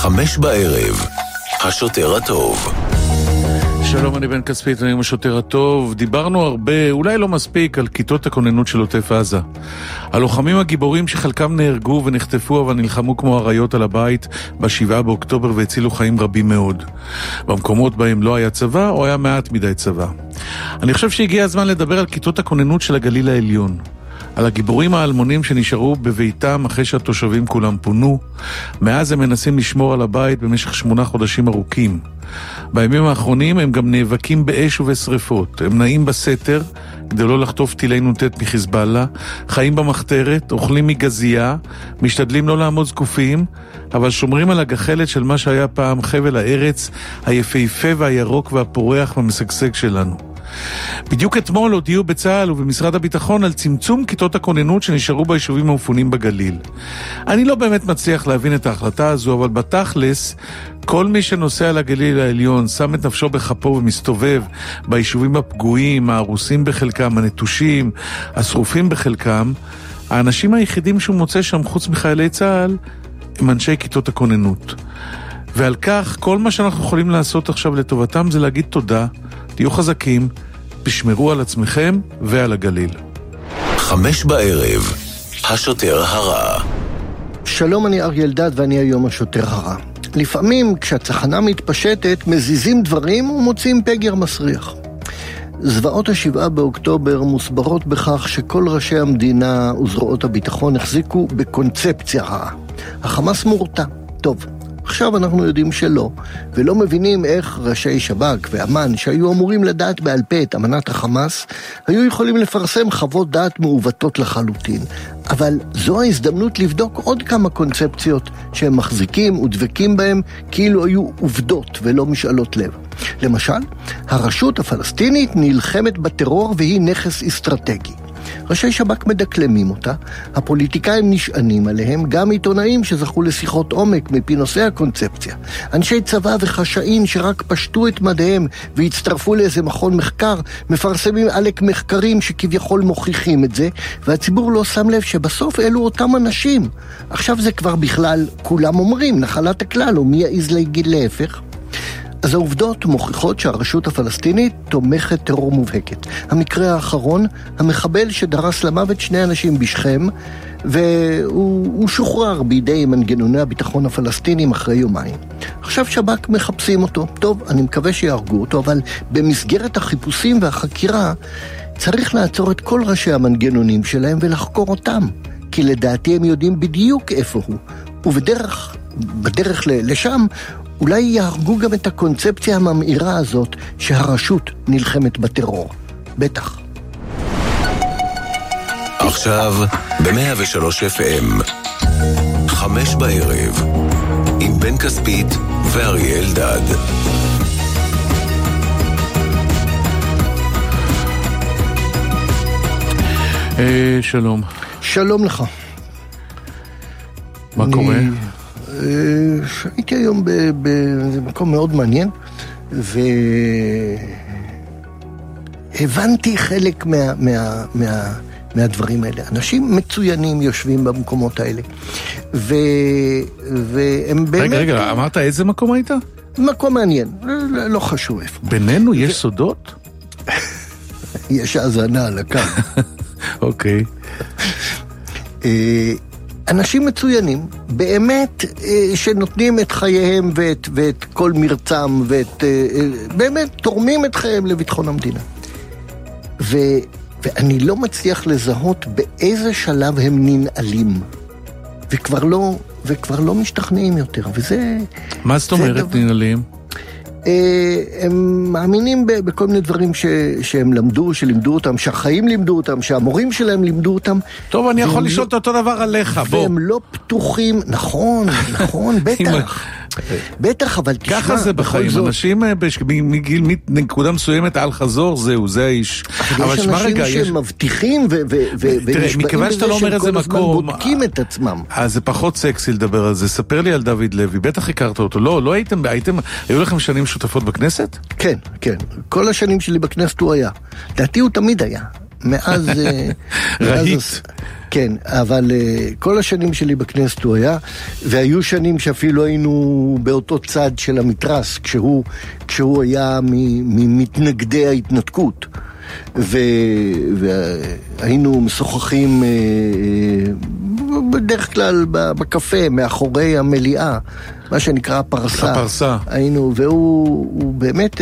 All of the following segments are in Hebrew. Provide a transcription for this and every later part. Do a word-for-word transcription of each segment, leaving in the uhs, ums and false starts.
חמש בערב, השוטר הטוב. שלום, אני בן כספית, אני עם השוטר הטוב. דיברנו הרבה, אולי לא מספיק, על כיתות הכוננות של עוטף עזה. הלוחמים הגיבורים שחלקם נהרגו ונחטפו, אבל נלחמו כמו אריות על הבית בשבעה באוקטובר והצילו חיים רבים מאוד. במקומות בהם לא היה צבא, או היה מעט מדי צבא. אני חושב שהגיע הזמן לדבר על כיתות הכוננות של הגליל העליון. על הגיבורים האלמונים שנשארו בביתם אחרי שהתושבים כולם פונו. מאז הם מנסים לשמור על הבית במשך שמונה חודשים ארוכים. בימים האחרונים הם גם נאבקים באש ובשריפות. הם נעים בסתר כדי לא לחטוף טילי נ"ט מחיזבאללה, חיים במחתרת, אוכלים מגזייה, משתדלים לא לעמוד זקופים, אבל שומרים על הגחלת של מה שהיה פעם חבל הארץ היפהפה והירוק והפורח והמשגשג שלנו. בדיוק אתמול הודיעו בצה"ל ובמשרד הביטחון על צמצום כיתות הכוננות שנשארו ביישובים המפונים בגליל. אני לא באמת מצליח להבין את ההחלטה הזו, אבל בתכלס, כל מי שנוסע לגליל העליון שם את נפשו בחפו ומסתובב ביישובים הפגועים, ההרוסים בחלקם, הנטושים, השרופים בחלקם. האנשים היחידים שהוא מוצא שם חוץ מחיילי צה"ל הם אנשי כיתות הכוננות. ועל כך, כל מה שאנחנו יכולים לעשות עכשיו לטובתם זה להגיד תודה, תהיו חזקים, תשמרו על עצמכם ועל הגליל. חמש בערב, השוטר הרע. שלום, אני אריה אלדד ואני היום השוטר הרע. לפעמים כשהצחנה מתפשטת מזיזים דברים ומוצאים פגר מסריח. זוועות השבעה באוקטובר מוסברות בכך שכל ראשי המדינה וזרועות הביטחון החזיקו בקונספציה רעה. החמאס מורתע. טוב, עכשיו אנחנו יודעים שלא, ולא מבינים איך ראשי שב"כ ואמן שהיו אמורים לדעת בעל פה את אמנת החמאס, היו יכולים לפרסם חוות דעת מעוותות לחלוטין. אבל זו ההזדמנות לבדוק עוד כמה קונספציות שהם מחזיקים ודבקים בהם כאילו היו עובדות ולא משאלות לב. למשל, הרשות הפלסטינית נלחמת בטרור והיא נכס אסטרטגי. ראשי שב"כ מדקלמים אותה, הפוליטיקאים נשענים עליהם, גם עיתונאים שזכו לשיחות עומק מפי נושאי הקונספציה. אנשי צבא וחשאים שרק פשטו את מדעיהם והצטרפו לאיזה מכון מחקר, מפרסמים עלק מחקרים שכביכול מוכיחים את זה, והציבור לא שם לב שבסוף אלו אותם אנשים. עכשיו זה כבר בכלל כולם אומרים, נחלת הכלל, ומי יעז להגיד להפך? אז העובדות מוכיחות שהרשות הפלסטינית תומכת טרור מובהקת. המקרה האחרון, המחבל שדרס למוות שני אנשים בשכם, והוא שוחרר בידי מנגנוני הביטחון הפלסטינים אחרי יומיים. עכשיו שב"כ מחפשים אותו. טוב, אני מקווה שיהרגו אותו, אבל במסגרת החיפושים והחקירה צריך לעצור את כל ראשי המנגנונים שלהם ולחקור אותם. כי לדעתי הם יודעים בדיוק איפה הוא. ובדרך, בדרך לשם, אולי יהרגו גם את הקונספציה הממאירה הזאת שהרשות נלחמת בטרור. בטח. עכשיו ב-מאה ושלוש אף אם חמש בערב עם בן כספית ואריה אלדד. אה, שלום. שלום לך. מה אני... קורה? הייתי היום במקום מאוד מעניין, והבנתי חלק מה, מה, מה, מהדברים האלה. אנשים מצוינים יושבים במקומות האלה, ו, והם באמת... רגע, רגע, אמרת איזה מקום היית? מקום מעניין, לא, לא חשוב איפה. בינינו יש ו... סודות? יש האזנה על הקו. אוקיי. אנשים מצוינים, באמת שנותנים את חייהם ואת, ואת כל מרצם, ואת, באמת תורמים את חייהם לביטחון המדינה. ו, ואני לא מצליח לזהות באיזה שלב הם ננעלים, וכבר לא, וכבר לא משתכנעים יותר, וזה... מה זאת אומרת דבר... ננעלים? הם מאמינים בכל מיני דברים ש, שהם למדו, שלימדו אותם, שהחיים לימדו אותם, שהמורים שלהם לימדו אותם. טוב, אני יכול לשאול את אותו דבר עליך, בוא. והם לא פתוחים, נכון, נכון, בטח. בטח, אבל תשמע, ככה זה בחיים, אנשים מגיל נקודה מסוימת על חזור, זהו, זה האיש. אבל יש אנשים שהם מבטיחים ונשבעים בזה שהם כל הזמן בודקים את עצמם. אז זה פחות סקסי לדבר על זה. ספר לי על דוד לוי, בטח הכרת אותו. לא, לא הייתם, היו לכם שנים שותפות בכנסת? כן, כן. כל השנים שלי בכנסת הוא היה. דעתי הוא תמיד היה. מאז... ראית. כן, אבל uh, כל השנים שלי בכנסת הוא היה, והיו שנים שאפילו היינו באותו צד של המתרס, כשהוא, כשהוא היה ממתנגדי ההתנתקות. ו... והיינו משוחחים uh, בדרך כלל בקפה, מאחורי המליאה, מה שנקרא הפרסה. הפרסה. היינו, והוא באמת... Uh,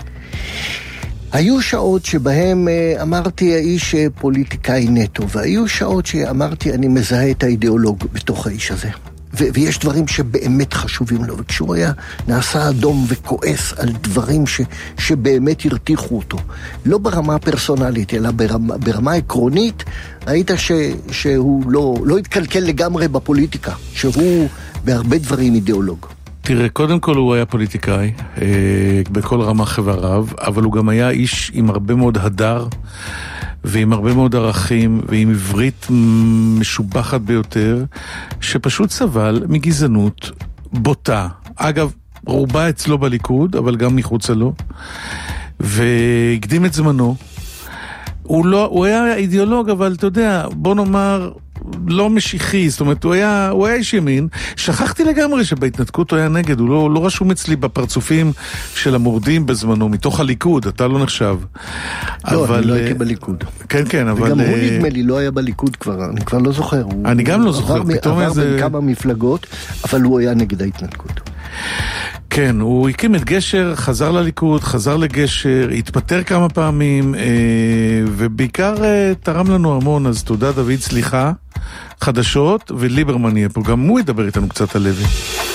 היו שעות שבהם אמרתי האיש פוליטיקאי נטו, והיו שעות שאמרתי אני מזהה את האידיאולוג בתוך האיש הזה. ו- ויש דברים שבאמת חשובים לו, וכשהוא היה נעשה אדום וכועס על דברים ש- שבאמת הרתיחו אותו. לא ברמה הפרסונלית, אלא ברמה, ברמה עקרונית, ראית ש- שהוא לא, לא התקלקל לגמרי בפוליטיקה, שהוא בהרבה דברים אידיאולוג. תראה, קודם כל הוא היה פוליטיקאי, אה, בכל רמה חבריו, אבל הוא גם היה איש עם הרבה מאוד הדר, ועם הרבה מאוד ערכים, ועם עברית משובחת ביותר, שפשוט סבל מגזענות בוטה. אגב, רובה אצלו בליכוד, אבל גם מחוצה לו, והקדים את זמנו. הוא, לא, הוא היה אידיאולוג, אבל אתה יודע, בוא נאמר... לא משיחי, זאת אומרת, הוא היה, הוא היה איש ימין. שכחתי לגמרי שבהתנתקות הוא היה נגד, הוא לא, לא רשום אצלי בפרצופים של המורדים בזמנו, מתוך הליכוד, אתה לא נחשב. לא, אבל... אני לא הייתי בליכוד. כן, כן, אבל... וגם הוא נדמה לי, לא היה בליכוד כבר, אני כבר לא זוכר. אני גם לא זוכר, פתאום איזה... עבר בין כמה מפלגות, אבל הוא היה נגד ההתנתקות. כן, הוא הקים את גשר, חזר לליכוד, חזר לגשר, התפטר כמה פעמים, ובעיקר תרם לנו המון, אז תודה דוד, סליחה, חדשות, וליברמן יהיה פה, גם הוא ידבר איתנו קצת על לוי.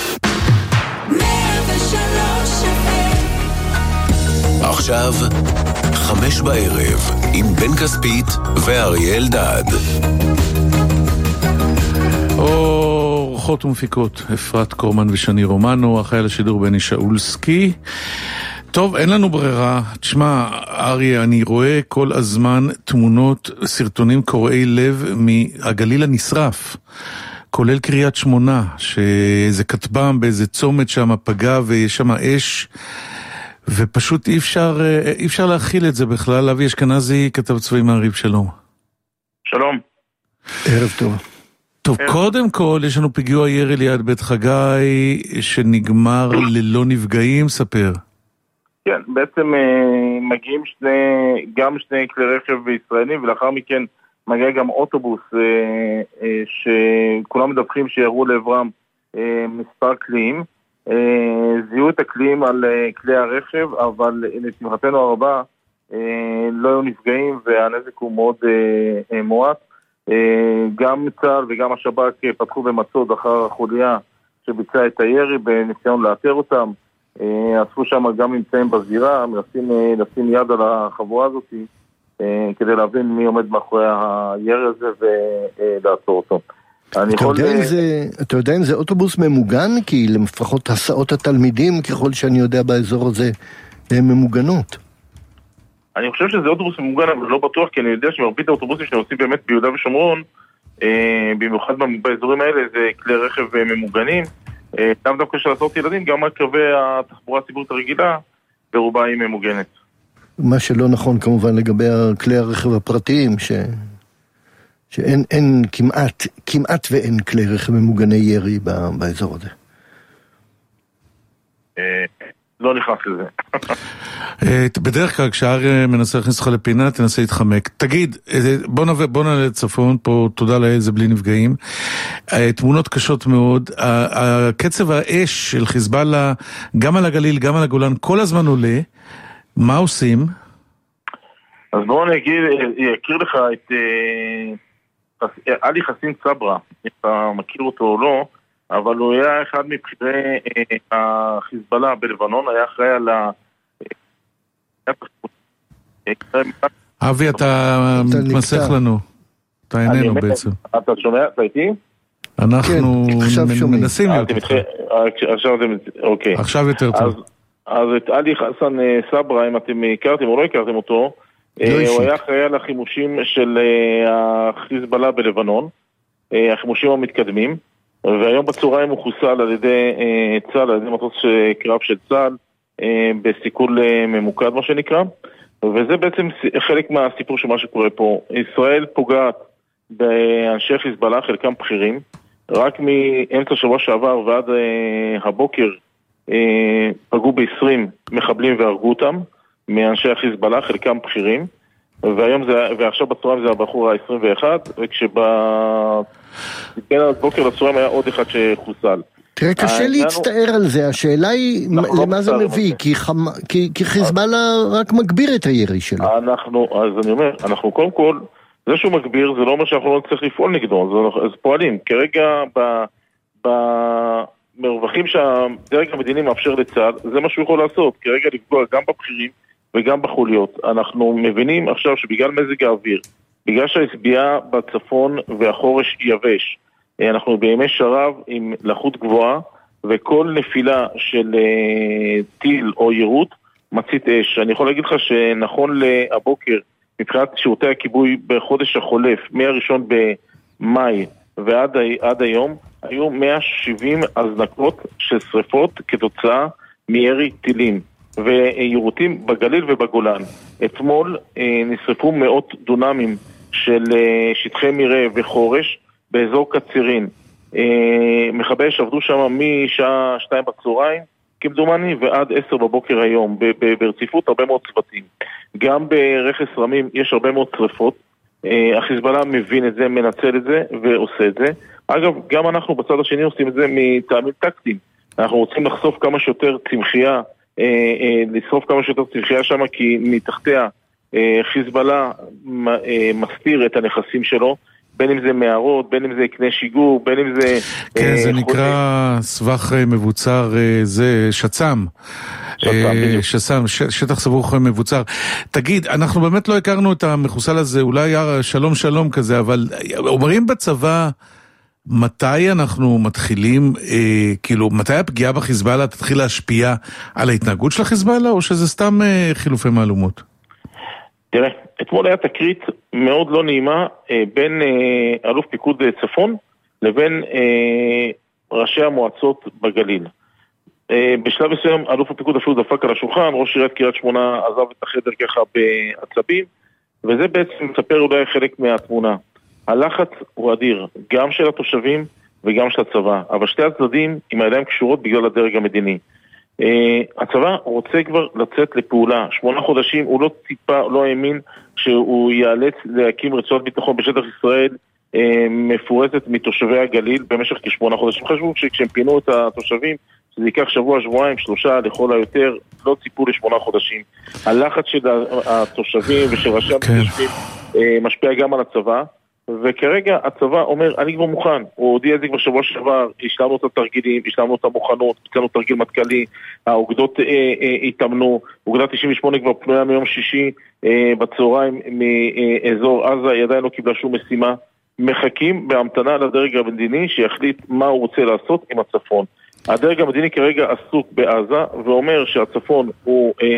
עכשיו, חמש בערב, עם בן כספית ואריה אלדד. אורחות ומפיקות, אפרת קורמן ושני רומנו, החייל השידור בני שאולסקי. טוב, אין לנו ברירה. תשמע, אריה, אני רואה כל הזמן תמונות, סרטונים קוראי לב מהגליל הנשרף, כולל קריית שמונה, שאיזה כתבם באיזה צומת שם פגע ויש שם אש, ופשוט אי אפשר, אי אפשר להכיל את זה בכלל. אבי אשכנזי, כתב צבאי מעריב, שלום. שלום. ערב טוב. טוב, קודם כל, יש לנו פיגוע ירי ליד בית חגי, שנגמר ללא נפגעים, ספר. כן, בעצם מגיעים שני, גם שני כלי רכב ישראלים, ולאחר מכן מגיע גם אוטובוס, שכולם מדווחים שירו לעברם מספר כלים. זיהו את הכלים על כלי הרכב, אבל לשמחתנו הרבה לא היו נפגעים, והנזק הוא מאוד מועט. גם צה"ל וגם השב"כ פתחו במצוד אחר החוליה שביצע את הירי בניסיון לאתר אותם. אספו שם גם נמצאים בזירה, מנסים לשים יד על החבורה הזאת כדי להבין מי עומד מאחורי הירי הזה ולעצור אותו. אתה, יכול... יודע זה, אתה יודע אם זה אוטובוס ממוגן? כי לפחות הסעות התלמידים, ככל שאני יודע באזור הזה, הן ממוגנות. אני חושב שזה אוטובוס ממוגן, אבל לא בטוח, כי אני יודע שמרבית האוטובוסים שנוסעים באמת ביהודה ושומרון, במיוחד באזורים האלה, זה כלי רכב ממוגנים. גם דווקא של הסעות ילדים, גם קווי התחבורה הציבורית הרגילה, ברובה היא ממוגנת. מה שלא נכון כמובן לגבי כלי הרכב הפרטיים, ש... שאין אין, כמעט, כמעט ואין כלי רכב ממוגני ירי באזור הזה. לא נכנס לזה. בדרך כלל כשאריה מנסה להכניס לך לפינה, תנסה להתחמק. תגיד, בוא נעלה לצפון, פה תודה לאל, זה בלי נפגעים. תמונות קשות מאוד. הקצב האש של חיזבאללה, גם על הגליל, גם על הגולן, כל הזמן עולה. מה עושים? אז בואו אני אכיר לך את עלי חסין צברה, אם אתה מכיר אותו או לא, אבל הוא היה אחד מבחירי החיזבאללה בלבנון, היה אחראי על ה... אבי, אתה מתמסך לנו. אתה איננו בעצם. אתה שומע? אתה איתי? אנחנו מנסים להיות. עכשיו אתם... אוקיי. עכשיו יותר טוב. אז את עלי חסן סברה, אם אתם הכרתם או לא הכרתם אותו, הוא היה אחראי על החימושים של החיזבאללה בלבנון, החימושים המתקדמים, והיום בצהריים הוא חוסל על ידי צה"ל, על ידי מטוס קרב של צה"ל, בסיכול ממוקד מה שנקרא, וזה בעצם חלק מהסיפור של מה שקורה פה. ישראל פוגעת באנשי חיזבאללה, חלקם בכירים. רק מאמצע שבוע שעבר ועד אה, הבוקר אה, פגעו ב-עשרים מחבלים והרגו אותם מאנשי החיזבאללה, חלקם בכירים. והיום זה, ועכשיו בצהריים זה הבחור ה-עשרים ואחד, וכשבין הבוקר לצהריים היה עוד אחד שחוסל. תראה, קשה להצטער על זה, השאלה היא למה זה מביא, כי חיזבאללה רק מגביר את הירי שלו. אנחנו, אז אני אומר, אנחנו קודם כל, זה שהוא מגביר, זה לא אומר שאנחנו לא צריך לפעול נגדו, אז פועלים. כרגע במרווחים שהדרג המדיני מאפשר לצה"ל, זה מה שהוא יכול לעשות, כרגע לפגוע גם בבחירים, וגם בחוליות. אנחנו מבינים עכשיו שבגלל מזג האוויר, בגלל שהסביעה בצפון והחורש יבש, אנחנו בימי שרב עם לחות גבוהה, וכל נפילה של טיל או ירות מצית אש. אני יכול להגיד לך שנכון לבוקר, מבחינת שירותי הכיבוי בחודש החולף, מהראשון במאי ועד עד היום, היו מאה ושבעים הזנקות של שריפות כתוצאה מירי טילים. וירותים בגליל ובגולן. אתמול אה, נשרפו מאות דונמים של אה, שטחי מרעה וחורש באזור קצירין. אה, מכבי אש עבדו שם משעה שתיים בצהריים, כמדומני, ועד עשר בבוקר היום, ב- ב- ברציפות הרבה מאוד צוותים. גם ברכס רמים יש הרבה מאוד שריפות. אה, החיזבאללה מבין את זה, מנצל את זה ועושה את זה. אגב, גם אנחנו בצד השני עושים את זה מטעמים טקטיים. אנחנו רוצים לחשוף כמה שיותר צמחייה, לשרוף כמה שיותר צמחייה שם, כי מתחתיה חיזבאללה מסתיר את הנכסים שלו, בין אם זה מערות, בין אם זה קנה שיגור, בין אם זה... כן, זה נקרא סבך מבוצר, זה שצ"ם. שצ"ם, שטח סבוך מבוצר. תגיד, אנחנו באמת לא הכרנו את המחוסל הזה, אולי שלום שלום כזה, אבל אומרים בצבא... מתי אנחנו מתחילים, אה, כאילו, מתי הפגיעה בחיזבאללה תתחיל להשפיע על ההתנהגות של החיזבאללה, או שזה סתם אה, חילופי מהלומות? תראה, אתמול היה תקרית מאוד לא נעימה אה, בין אה, אלוף פיקוד צפון לבין אה, ראשי המועצות בגליל. אה, בשלב מסוים אלוף הפיקוד אפילו דפק על השולחן, ראש עיריית קריית שמונה עזב את החדר ככה בעצבים, וזה בעצם מספר אולי חלק מהתמונה. הלחץ הוא אדיר, גם של התושבים וגם של הצבא, אבל שתי הצדדים עם הידיים קשורות בגלל הדרג המדיני. Uh, הצבא רוצה כבר לצאת לפעולה. שמונה חודשים הוא לא טיפה, לא האמין שהוא ייאלץ להקים רצועת ביטחון בשטח ישראל uh, מפורטת מתושבי הגליל במשך כשמונה חודשים. חשבו שכשהם פינו את התושבים שזה ייקח שבוע, שבועיים, שלושה לכל היותר, לא ציפו לשמונה חודשים. הלחץ של התושבים ושל ראשי המתיישבים uh, משפיע גם על הצבא, וכרגע הצבא אומר, אני כבר מוכן. הוא הודיע את זה כבר שבוע שעבר, השלמנו את התרגילים, השלמנו את המוכנות, השלמנו תרגיל מטכ"לי, האוגדות אה, אה, התאמנו, אוגדה תשעים ושמונה כבר פנויה מיום שישי אה, בצהריים מאזור עזה, היא עדיין לא קיבלה שום משימה. מחכים בהמתנה לדרג המדיני שיחליט מה הוא רוצה לעשות עם הצפון. הדרג המדיני כרגע עסוק בעזה, ואומר שהצפון הוא אה,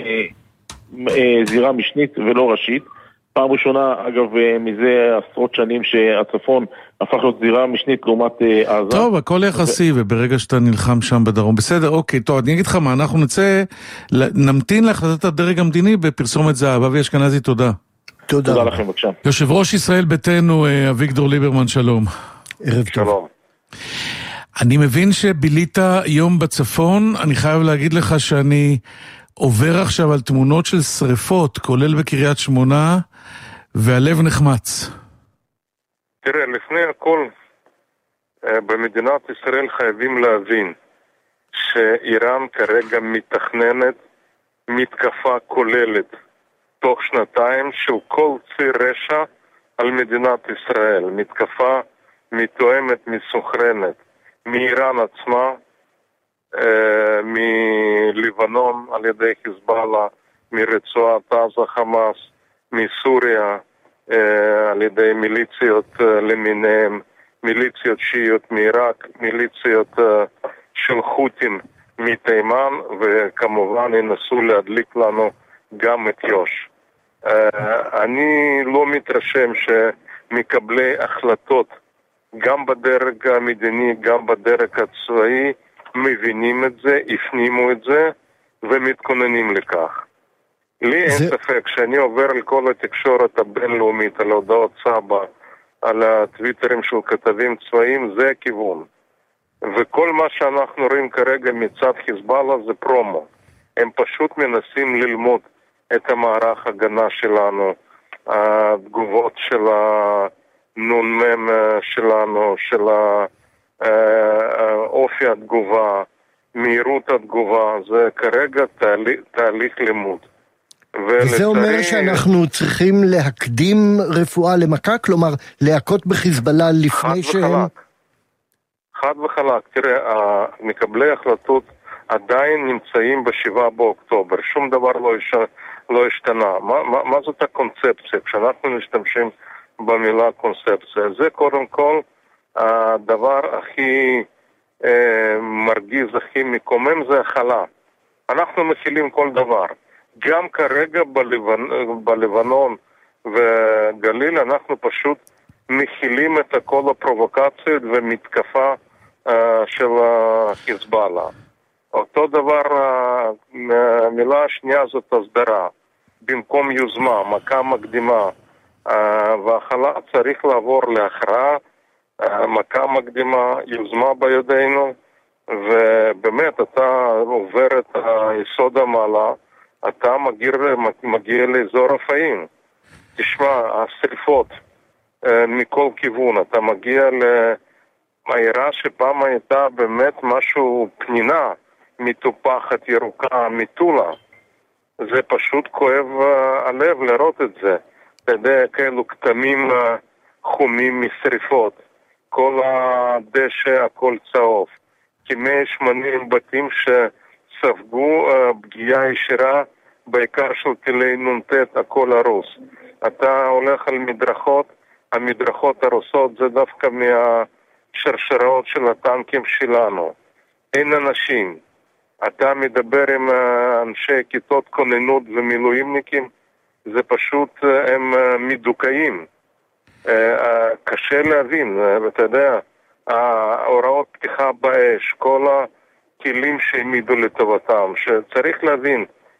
אה, זירה משנית ולא ראשית. פעם ראשונה, אגב, מזה עשרות שנים שהצפון הפך להיות זירה משנית לעומת עזה. טוב, הכל יחסי, ו... וברגע שאתה נלחם שם בדרום. בסדר, אוקיי, טוב, אני אגיד לך מה, אנחנו נצא, נמתין להחלטת הדרג המדיני בפרסומת זהב. אבי אשכנזי, תודה. תודה. תודה לכם, בבקשה. יושב ראש ישראל ביתנו, אביגדור ליברמן, שלום. ערב טוב. שלום. אני מבין שבילית יום בצפון, אני חייב להגיד לך שאני עובר עכשיו על תמונות של שריפות, כולל בקריית שמונה, והלב נחמץ. תראה, לפני הכל, במדינת ישראל חייבים להבין שאיראן כרגע מתכננת מתקפה כוללת תוך שנתיים של כל ציר רשע על מדינת ישראל. מתקפה מתואמת, מסוכרנת, מאיראן עצמה, מלבנון על ידי חיזבאללה, מרצועת עזה חמאס, מסוריה על ידי מיליציות למיניהם, מיליציות שיעיות מעיראק, מיליציות של חות'ים מתימן, וכמובן ינסו להדליק לנו גם את יוש. אני לא מתרשם שמקבלי החלטות גם בדרג המדיני, גם בדרג הצבאי, מבינים את זה, הפנימו את זה ומתכוננים לכך. לי אין זה... ספק שאני עובר על כל התקשורת הבינלאומית, על הודעות סבא, על הטוויטרים של כתבים צבאיים, זה הכיוון. וכל מה שאנחנו רואים כרגע מצד חיזבאללה זה פרומו. הם פשוט מנסים ללמוד את המערך הגנה שלנו, התגובות של הנ"מ שלנו, של אופי התגובה, מהירות התגובה, זה כרגע תהליך, תהליך לימוד. וזה אומר שאנחנו צריכים להקדים רפואה למכה, כלומר להכות בחיזבאללה לפני שהם... חד וחלק. חד וחלק. תראה, מקבלי החלטות עדיין נמצאים בשבעה באוקטובר. שום דבר לא, יש... לא השתנה. מה, מה, מה זאת הקונספציה? כשאנחנו משתמשים במילה קונספציה, זה קודם כל הדבר הכי אה, מרגיז, הכי מקומם, זה החלה. אנחנו מכילים כל דבר. גם כרגע בלבנ... בלבנון וגליל אנחנו פשוט מכילים את כל הפרובוקציות ומתקפה uh, של חיזבאללה. אותו דבר, המילה השנייה זאת הסדרה. במקום יוזמה, מכה מקדימה, uh, והחלה צריך לעבור להכרעה, uh, מכה מקדימה, יוזמה בידינו, ובאמת אתה עובר את היסוד המעלה, אתה מגיע, מגיע לאזור רפאים. תשמע, השריפות אה, מכל כיוון, אתה מגיע לעיירה שפעם הייתה באמת משהו פנינה, מטופחת, ירוקה, מטולה. זה פשוט כואב אה, הלב לראות את זה. אתה יודע, כאלו כתמים אה, חומים משריפות. כל הדשא, הכל צהוב. כמאה ושמונים בתים ש... ספגו uh, פגיעה ישירה, בעיקר של טילי נונטט, הכל הרוס. אתה הולך על מדרכות, המדרכות הרוסות זה דווקא מהשרשראות של הטנקים שלנו. אין אנשים. אתה מדבר עם uh, אנשי כיתות כוננות ומילואימניקים, זה פשוט, uh, הם uh, מדוכאים. Uh, uh, קשה להבין, uh, אתה יודע, ההוראות פתיחה באש, כל ה... כלים שהעמידו לטובתם, שצריך להבין,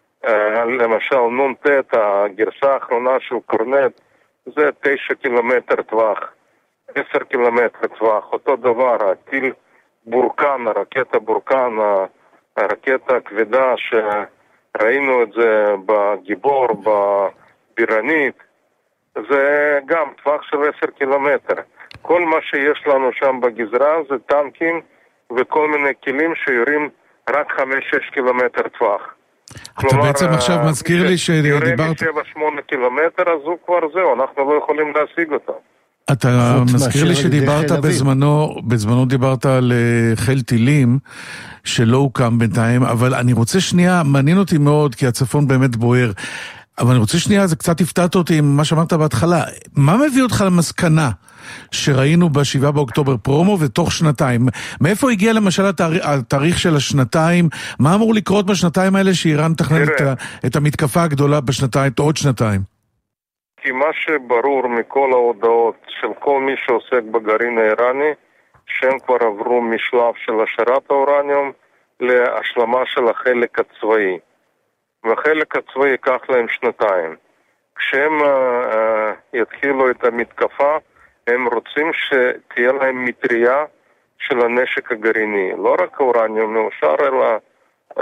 למשל נ"ט, הגרסה האחרונה של קורנט, זה תשע קילומטר טווח, עשר קילומטר טווח, אותו דבר, הטיל בורקן, הרקטה בורקן, הרקטה הכבדה שראינו את זה בגיבור, בבירנית, זה גם טווח של עשר קילומטר. כל מה שיש לנו שם בגזרה זה טנקים, וכל מיני כלים שיורים רק חמש שש קילומטר טווח. אתה כלומר, בעצם עכשיו מזכיר לי שדיברת... יורים שבע שמונה קילומטר, אז הוא כבר זהו, אנחנו לא יכולים להשיג אותם. אתה מזכיר לי שדיברת בזמנו, בזמנו דיברת על חיל טילים שלא הוקם בינתיים, אבל אני רוצה שנייה, מעניין אותי מאוד, כי הצפון באמת בוער, אבל אני רוצה שנייה, זה קצת הפתעת אותי עם מה שאמרת בהתחלה. מה מביא אותך למסקנה שראינו בשבעה באוקטובר פרומו ותוך שנתיים? מאיפה הגיע למשל התאריך, התאריך של השנתיים? מה אמור לקרות בשנתיים האלה שאיראן תכנן את, את המתקפה הגדולה בשנתיים, עוד שנתיים? כי מה שברור מכל ההודעות של כל מי שעוסק בגרעין האיראני, שהם כבר עברו משלב של השארת האורניום להשלמה של החלק הצבאי. והחלק הצבאי ייקח להם שנתיים. כשהם uh, uh, יתחילו את המתקפה, הם רוצים שתהיה להם מטריה של הנשק הגרעיני. לא רק האורניום מאושר, אלא uh,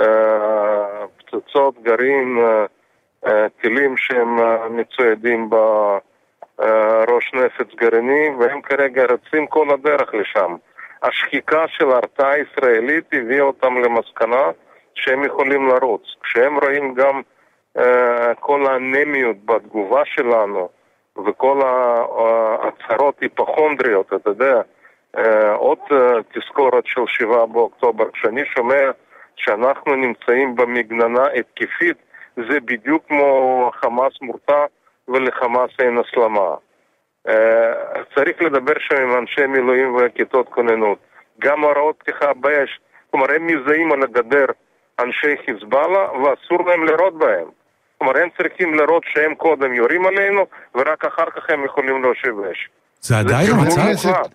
פצצות גרעין, uh, uh, טילים שהם uh, מצוידים בראש uh, נפץ גרעיני, והם כרגע רצים כל הדרך לשם. השחיקה של ההרתעה הישראלית הביאה אותם למסקנה שהם יכולים לרוץ. כשהם רואים גם uh, כל האנמיות בתגובה שלנו, וכל ההצהרות היפוכונדריות, אתה יודע, uh, עוד uh, תזכורת של שבעה באוקטובר, כשאני שומע שאנחנו נמצאים במגננה התקפית, זה בדיוק כמו חמאס מורתע ולחמאס אין הסלמה. Uh, צריך לדבר שם עם אנשי מילואים וכיתות כוננות. גם הוראות פתיחה באש, כלומר הם מזהים על הגדר אנשי חיזבאללה ואסור להם לראות בהם. כלומר הם צריכים לראות שהם קודם יורים עלינו ורק אחר כך הם יכולים להושיב אש. זה עדיין המצב?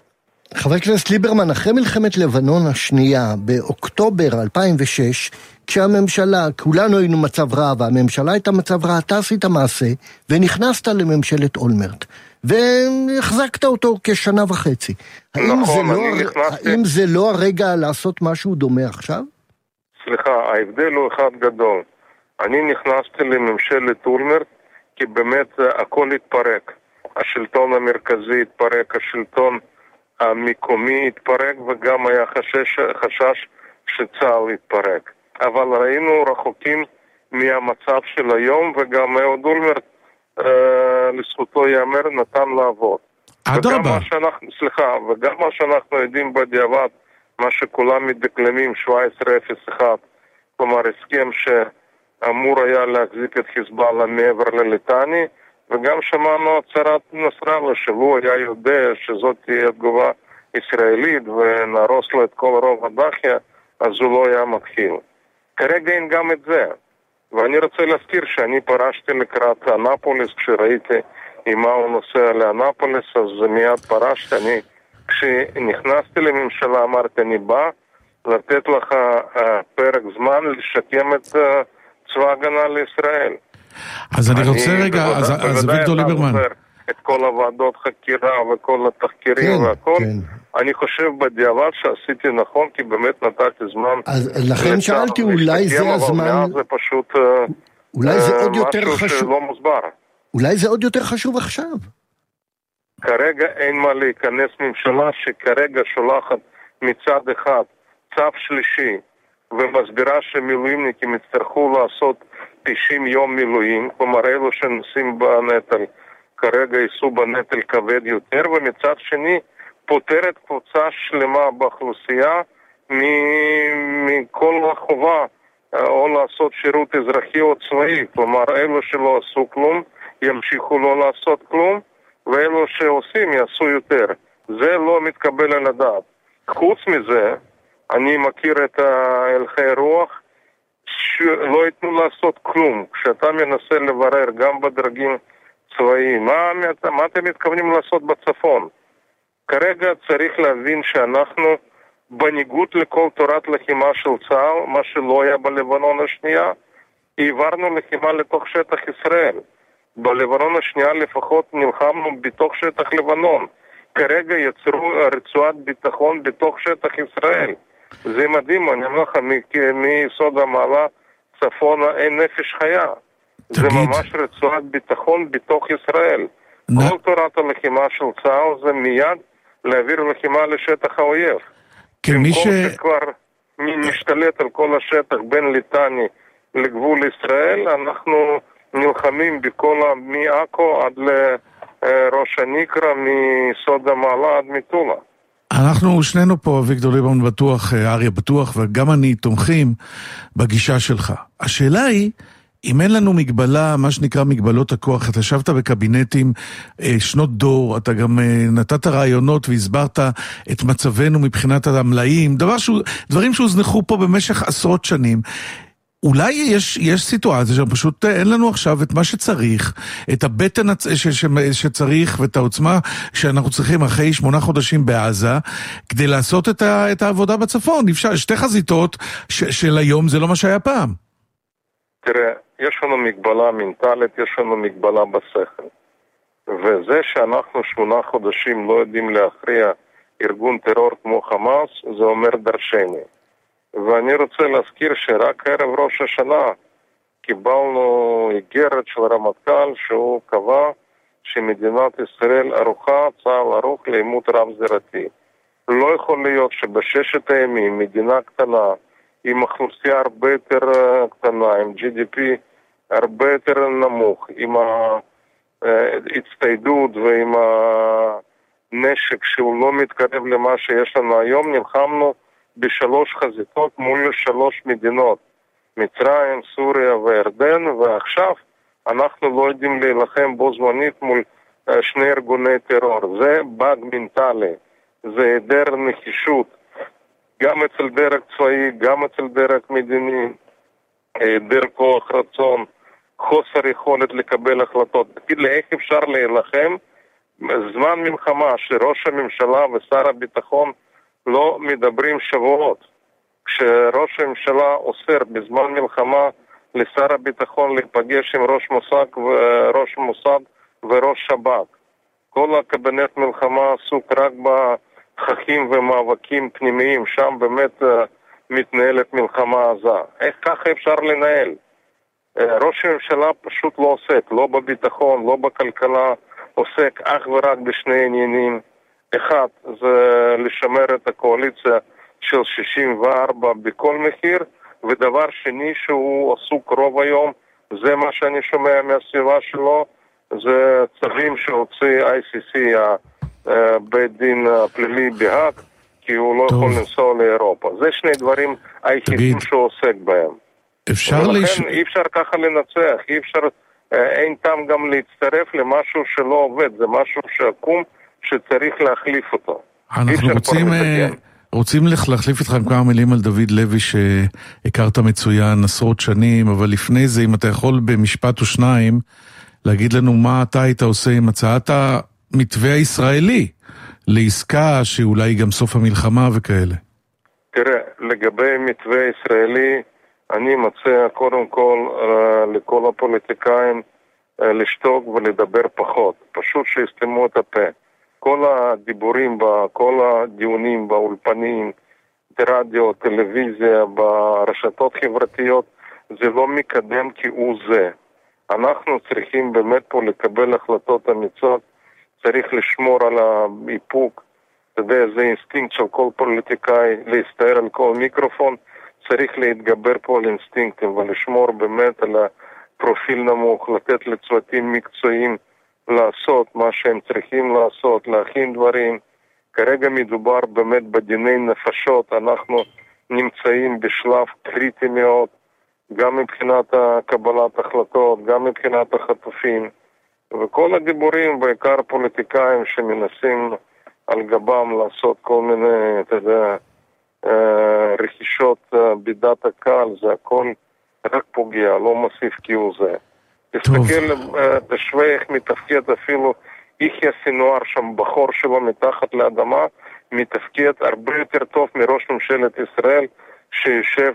חבר הכנסת ליברמן, אחרי מלחמת לבנון השנייה, באוקטובר אלפיים ושש, כשהממשלה, כולנו היינו מצב רע, והממשלה הייתה מצב רע, אתה עשית מעשה, ונכנסת לממשלת אולמרט, והחזקת אותו כשנה וחצי. נכון, האם, אני זה, לא, נכנסתי... האם זה לא הרגע לעשות משהו דומה עכשיו? סליחה, ההבדל הוא אחד גדול. אני נכנסתי לממשלת אולמרט, כי באמת הכל התפרק. השלטון המרכזי התפרק, השלטון המקומי התפרק, וגם היה חשש, חשש שצה"ל התפרק. אבל ראינו רחוקים מהמצב של היום, וגם אהוד אולמרט, אה, לזכותו יאמר, נתן לעבוד. אדרבה. סליחה, וגם מה שאנחנו יודעים בדיעבד, מה שכולם מדקלמים, שבע עשרה אפס אחת, כלומר הסכם שאמור היה להחזיק את חיזבאללה מעבר לליטני, וגם שמענו הצהרת נסראללה, שהוא היה יודע שזאת תהיה תגובה ישראלית ונהרוס לו את כל רוב הדחיה, אז הוא לא היה מתחיל. כרגע אין גם את זה. ואני רוצה להזכיר שאני פרשתי לקראת אנפוליס, כשראיתי עם מה הוא נוסע לאנפוליס, אז מיד פרשתי. אני, כשנכנסתי לממשלה, אמרתי, אני בא לתת לך uh, פרק זמן לשקם את uh, צבא הגנה לישראל. אז אני, אני רוצה רגע, אז, אז אביגדור ליברמן. את כל הוועדות חקירה וכל התחקירים כן, והכל. כן. אני חושב בדיעבד שעשיתי נכון, כי באמת נתתי זמן. אז לכן שאלתי, אולי זה הזמן... זה פשוט אולי זה עוד יותר משהו חשוב... שלא מוסבר. אולי זה עוד יותר חשוב עכשיו. כרגע אין מה להיכנס ממשלה שכרגע שולחת מצד אחד צו שלישי, ומסבירה שמילואימניקים יצטרכו לעשות תשעים יום מילואים, כלומר אלו שנושאים בנטל כרגע ייסעו בנטל כבד יותר, ומצד שני פותרת קבוצה שלמה באוכלוסייה מכל החובה או לעשות שירות אזרחי או צבאי, כלומר אלו שלא עשו כלום ימשיכו לא לעשות כלום, ואלו שעושים יעשו יותר. זה לא מתקבל על הדעת. חוץ מזה, אני מכיר את הלכי רוח שלא ייתנו לעשות כלום. כשאתה מנסה לברר גם בדרגים צבאיים, מה, מה אתם מתכוונים לעשות בצפון? כרגע צריך להבין שאנחנו בניגוד לכל תורת לחימה של צה"ל, מה שלא היה בלבנון השנייה, העברנו לחימה לתוך שטח ישראל. בלבנון השנייה לפחות נלחמנו בתוך שטח לבנון. כרגע יצרו רצועת ביטחון בתוך שטח ישראל. זה מדהים, אני אומר לך, מיסוד המעלה צפונה אין נפש חיה. תגיד. זה ממש רצועת ביטחון בתוך ישראל. נ... כל תורת הלחימה של צה"ל זה מיד להעביר לחימה לשטח האויב. כמי ש... שכבר משתלט על כל השטח בין ליטני לגבול ישראל, אנחנו נלחמים בכל מעכו עד לראש הנקרה, מסוד המעלה עד מטולה. אנחנו שנינו פה, אביגדור ליברמן בטוח, אריה בטוח, וגם אני תומכים בגישה שלך. השאלה היא, אם אין לנו מגבלה, מה שנקרא מגבלות הכוח, אתה ישבת בקבינטים שנות דור, אתה גם נתת רעיונות והסברת את מצבנו מבחינת המלאים, דבר שהוא, דברים שהוזנחו פה במשך עשרות שנים. אולי יש, יש סיטואציה שפשוט אין לנו עכשיו את מה שצריך, את הבטן ש, ש, שצריך ואת העוצמה שאנחנו צריכים אחרי שמונה חודשים בעזה, כדי לעשות את, ה, את העבודה בצפון. אפשר, שתי חזיתות ש, של היום זה לא מה שהיה פעם. תראה, יש לנו מגבלה מנטלית, יש לנו מגבלה בשכל. וזה שאנחנו שמונה חודשים לא יודעים להכריע ארגון טרור כמו חמאס, זה אומר דרשני. ואני רוצה להזכיר שרק ערב ראש השנה קיבלנו איגרת של רמטכ"ל שהוא קבע שמדינת ישראל ערוכה, צה"ל ערוך לעימות רב-זירתי. לא יכול להיות שבששת הימים מדינה קטנה עם אוכלוסייה הרבה יותר קטנה, עם ג'י די פי הרבה יותר נמוך, עם ההצטיידות ועם הנשק שהוא לא מתקרב למה שיש לנו היום, נלחמנו בשלוש חזיתות מול שלוש מדינות, מצרים, סוריה וירדן, ועכשיו אנחנו לא יודעים להילחם בו זמנית מול שני ארגוני טרור. זה באג מנטלי, זה היעדר נחישות, גם אצל דרג צבאי, גם אצל דרג מדיני, היעדר כוח רצון, חוסר יכולת לקבל החלטות. תגיד לי, איך אפשר להילחם זמן מלחמה שראש הממשלה ושר הביטחון לא מדברים שבועות. כשראש הממשלה אוסר בזמן מלחמה לשר הביטחון להיפגש עם ראש מוסד וראש מוסד וראש שב"כ. כל הקבינט מלחמה עסוק רק בחכים ומאבקים פנימיים, שם באמת uh, מתנהלת מלחמה עזה. איך ככה אפשר לנהל? Uh, ראש הממשלה פשוט לא עוסק, לא בביטחון, לא בכלכלה, עוסק אך ורק בשני עניינים. אחד, זה לשמר את הקואליציה של שישים וארבע בכל מחיר, ודבר שני שהוא עסוק רוב היום, זה מה שאני שומע מהסביבה שלו, זה צווים שהוציא איי סי סי, בית דין הפלילי בהאג, כי הוא לא טוב. יכול לנסוע לאירופה. זה שני דברים היחידים שהוא עוסק בהם. אפשר ולכן לש... אי אפשר ככה לנצח, אי אפשר, אין טעם גם להצטרף למשהו שלא עובד, זה משהו שעקום שצריך להחליף אותו. אנחנו רוצים... רוצים להחליף איתך כמה מילים על דוד לוי שהכרת מצוין עשרות שנים, אבל לפני זה אם אתה יכול במשפט או שניים להגיד לנו מה אתה היית עושה עם הצעת המתווה הישראלי לעסקה שאולי גם סוף המלחמה וכאלה. תראה, לגבי מתווה ישראלי אני מציע קודם כל לכל הפוליטיקאים לשתוק ולדבר פחות, פשוט שיסתמו את הפה. כל הדיבורים, כל הדיונים באולפנים, ברדיו, טלוויזיה, ברשתות חברתיות, זה לא מקדם כהוא זה. אנחנו צריכים באמת פה לקבל החלטות אמיצות, צריך לשמור על האיפוק, אתה יודע, זה אינסטינקט של כל פוליטיקאי, להסתער על כל מיקרופון, צריך להתגבר פה על אינסטינקטים ולשמור באמת על הפרופיל נמוך, לתת לצוותים מקצועיים, לעשות מה שהם צריכים לעשות, להכין דברים. כרגע מדובר באמת בדיני נפשות, אנחנו נמצאים בשלב קריטי מאוד, גם מבחינת קבלת החלטות, גם מבחינת החטופים, וכל הדיבורים, בעיקר פוליטיקאים שמנסים על גבם לעשות כל מיני, אתה יודע, רכישות בדעת הקהל, זה הכל רק פוגע, לא מוסיף כהוא זה. תסתכל, תשווה איך מתפקד אפילו יחיא סינואר שם בחור שלו מתחת לאדמה, מתפקד הרבה יותר טוב מראש ממשלת ישראל שיושב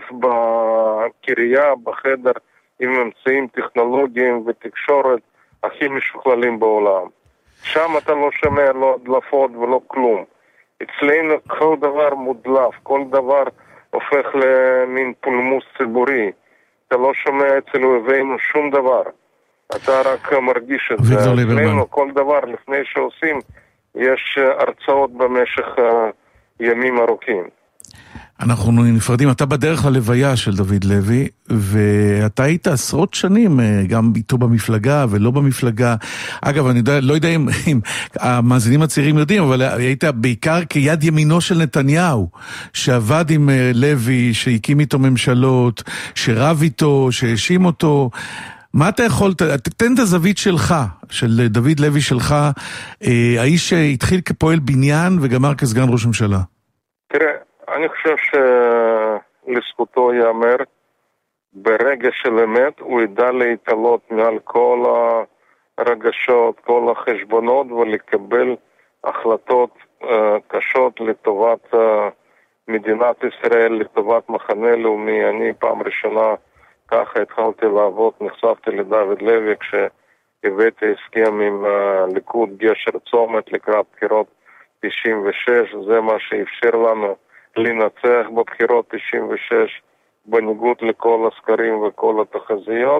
בקריה, בחדר עם אמצעים טכנולוגיים ותקשורת הכי משוכללים בעולם. שם אתה לא שומע לא הדלפות ולא כלום. אצלנו כל דבר מודלף, כל דבר הופך למין פולמוס ציבורי. אתה לא שומע אצל אויבינו שום דבר. אתה רק מרגיש את זה. אצלנו כל דבר לפני שעושים, יש הרצאות במשך ימים ארוכים. אנחנו נפרדים, אתה בדרך ללוויה של דוד לוי, ואתה היית עשרות שנים גם איתו במפלגה ולא במפלגה. אגב, אני יודע, לא יודע אם, אם המאזינים הצעירים יודעים, אבל היית בעיקר כיד ימינו של נתניהו, שעבד עם לוי, שהקים איתו ממשלות, שרב איתו, שהאשים אותו. מה אתה יכול, תתן את הזווית שלך, של דוד לוי שלך, האיש שהתחיל כפועל בניין וגמר כסגן ראש ממשלה. תראה, אני חושב שלזכותו יאמר, ברגע של אמת הוא ידע להתעלות מעל כל הרגשות, כל החשבונות, ולקבל החלטות uh, קשות לטובת uh, מדינת ישראל, לטובת מחנה לאומי. אני פעם ראשונה ככה התחלתי לעבוד, נחשפתי לדוד לוי כשהבאתי הסכם עם הליכוד גשר צומת לקראת בחירות תשעים ושש, זה מה שאפשר לנו לנצח בבחירות תשעים ושש בניגוד לכל הסקרים וכל התחזיות,